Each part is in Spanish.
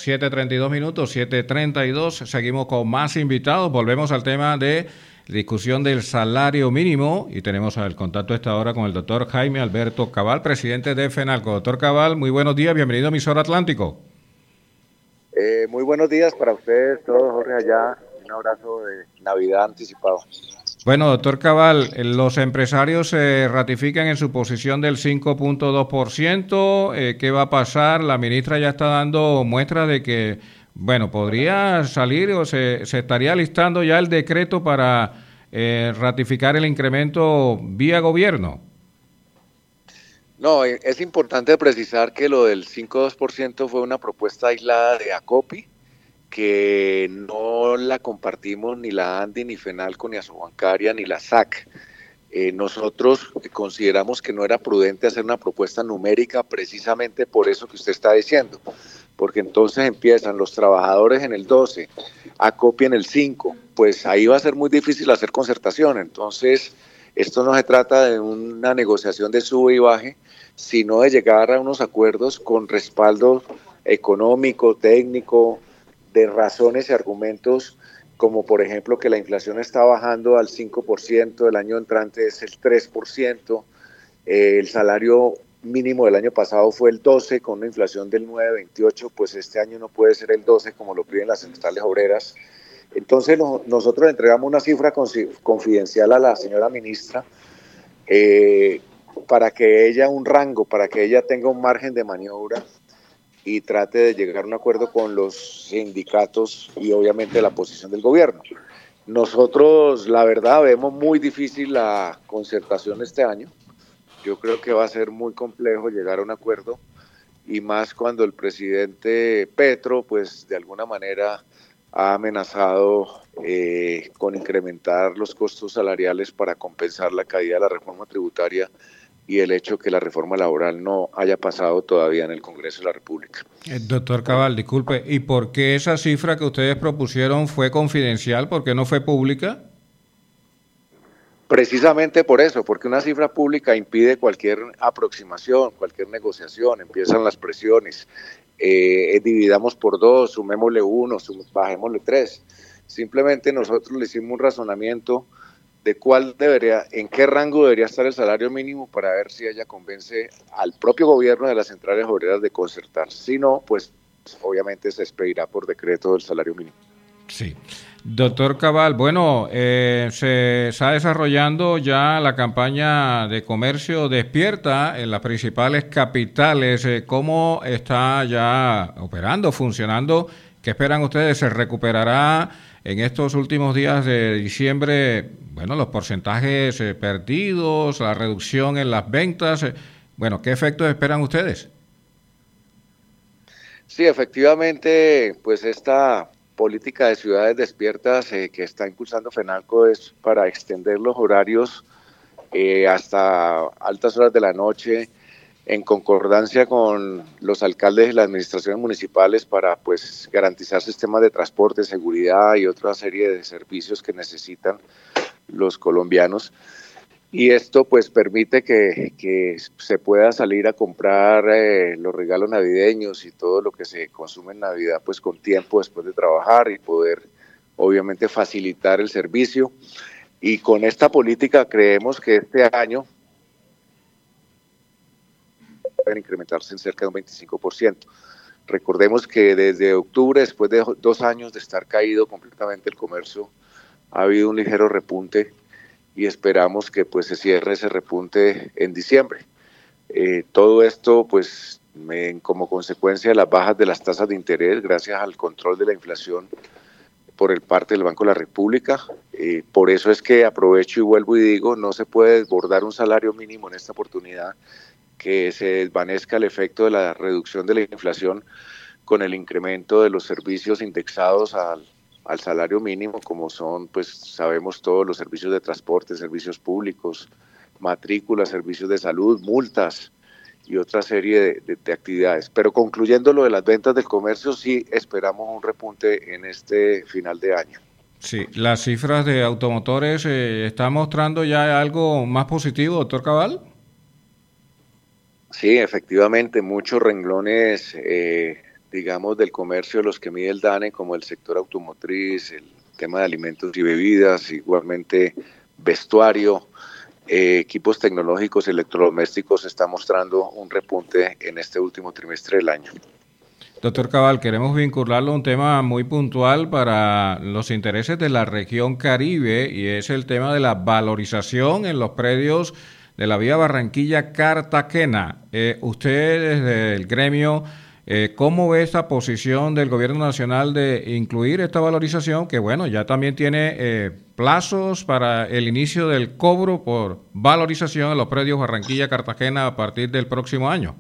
7:32, 7:32. Seguimos con más invitados. Volvemos al tema de discusión del salario mínimo y tenemos el contacto a esta hora con el doctor Jaime Alberto Cabal, presidente de FENALCO. Doctor Cabal, muy buenos días, bienvenido a Emisora Atlántico. Muy buenos días para ustedes todos, Jorge, allá. Un abrazo de Navidad anticipado. Bueno, doctor Cabal, los empresarios se ratifican en su posición del 5.2%. ¿Qué va a pasar? La ministra ya está dando muestras de que, bueno, podría salir o se estaría listando ya el decreto para ratificar el incremento vía gobierno. No, es importante precisar que lo del 5.2% fue una propuesta aislada de ACOPI, que no la compartimos ni la ANDI, ni FENALCO, ni Asobancaria, ni la SAC. Nosotros consideramos que no era prudente hacer una propuesta numérica precisamente por eso que usted está diciendo, porque entonces empiezan los trabajadores en el 12, ACOPI en el 5, pues ahí va a ser muy difícil hacer concertación. Entonces esto no se trata de una negociación de sube y baje, sino de llegar a unos acuerdos con respaldo económico, técnico, de razones y argumentos, como por ejemplo que la inflación está bajando al 5%, el año entrante es el 3%, el salario mínimo del año pasado fue el 12%, con una inflación del 9,28%, pues este año no puede ser el 12% como lo piden las centrales obreras. Entonces nosotros le entregamos una cifra confidencial a la señora ministra para que ella, un rango, para que ella tenga un margen de maniobra y trate de llegar a un acuerdo con los sindicatos y obviamente la posición del gobierno. Nosotros, la verdad, vemos muy difícil la concertación este año. Yo creo que va a ser muy complejo llegar a un acuerdo, y más cuando el presidente Petro, pues de alguna manera ha amenazado con incrementar los costos salariales para compensar la caída de la reforma tributaria y el hecho que la reforma laboral no haya pasado todavía en el Congreso de la República. Doctor Cabal, disculpe, ¿y por qué esa cifra que ustedes propusieron fue confidencial? ¿Por qué no fue pública? Precisamente por eso, porque una cifra pública impide cualquier aproximación, cualquier negociación, empiezan las presiones, dividamos por 2, sumémosle 1, bajémosle 3. Simplemente nosotros le hicimos un razonamiento de en qué rango debería estar el salario mínimo para ver si ella convence al propio gobierno de las centrales obreras de concertar. Si no, pues obviamente se expedirá por decreto del salario mínimo. Sí. Doctor Cabal, bueno, se está desarrollando ya la campaña de comercio despierta en las principales capitales. ¿Cómo está ya operando, funcionando? ¿Qué esperan ustedes? ¿Se recuperará en estos últimos días de diciembre, bueno, los porcentajes perdidos, la reducción en las ventas? Bueno, ¿qué efectos esperan ustedes? Sí, efectivamente, pues esta política de ciudades despiertas que está impulsando FENALCO es para extender los horarios hasta altas horas de la noche, en concordancia con los alcaldes y las administraciones municipales, para pues garantizar sistemas de transporte, seguridad y otra serie de servicios que necesitan los colombianos. Y esto pues permite que se pueda salir a comprar los regalos navideños y todo lo que se consume en Navidad pues con tiempo después de trabajar, y poder obviamente facilitar el servicio. Y con esta política creemos que este año pueden incrementarse en cerca de un 25%. Recordemos que desde octubre, después de 2 años de estar caído completamente el comercio, ha habido un ligero repunte, y esperamos que pues se cierre ese repunte en diciembre. Todo esto pues como consecuencia de las bajas de las tasas de interés, gracias al control de la inflación por el parte del Banco de la República. Por eso es que aprovecho y vuelvo y digo, no se puede desbordar un salario mínimo en esta oportunidad, que se desvanezca el efecto de la reducción de la inflación con el incremento de los servicios indexados al salario mínimo, como son, pues sabemos todos, los servicios de transporte, servicios públicos, matrículas, servicios de salud, multas y otra serie de actividades. Pero concluyendo lo de las ventas del comercio, sí esperamos un repunte en este final de año. Sí, las cifras de automotores están mostrando ya algo más positivo, doctor Cabal. Sí, efectivamente, muchos renglones digamos, del comercio, los que mide el DANE, como el sector automotriz, el tema de alimentos y bebidas, igualmente vestuario, equipos tecnológicos, electrodomésticos, está mostrando un repunte en este último trimestre del año. Doctor Cabal, queremos vincularlo a un tema muy puntual para los intereses de la región Caribe y es el tema de la valorización en los predios de la vía Barranquilla-Cartagena. Usted desde el gremio, ¿cómo ve esta posición del gobierno nacional de incluir esta valorización? Que bueno, ya también tiene plazos para el inicio del cobro por valorización en los predios Barranquilla-Cartagena a partir del próximo año.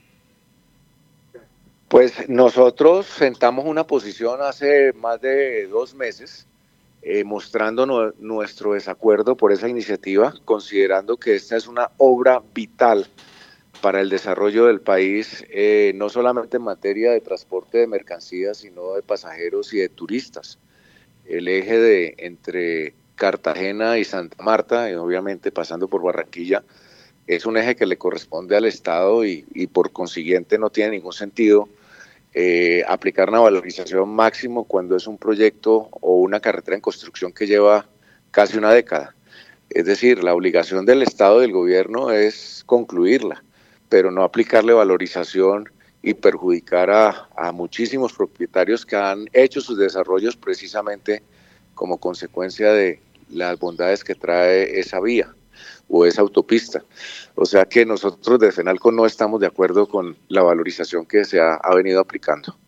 Pues nosotros sentamos una posición hace más de 2 meses, mostrando nuestro desacuerdo por esa iniciativa, considerando que esta es una obra vital para el desarrollo del país, no solamente en materia de transporte de mercancías, sino de pasajeros y de turistas. El eje de entre Cartagena y Santa Marta, y obviamente pasando por Barranquilla, es un eje que le corresponde al Estado y por consiguiente no tiene ningún sentido aplicar una valorización máximo cuando es un proyecto o una carretera en construcción que lleva casi una década. Es decir, la obligación del Estado y del gobierno es concluirla, pero no aplicarle valorización y perjudicar a muchísimos propietarios que han hecho sus desarrollos precisamente como consecuencia de las bondades que trae esa vía o esa autopista. O sea que nosotros de FENALCO no estamos de acuerdo con la valorización que se ha venido aplicando.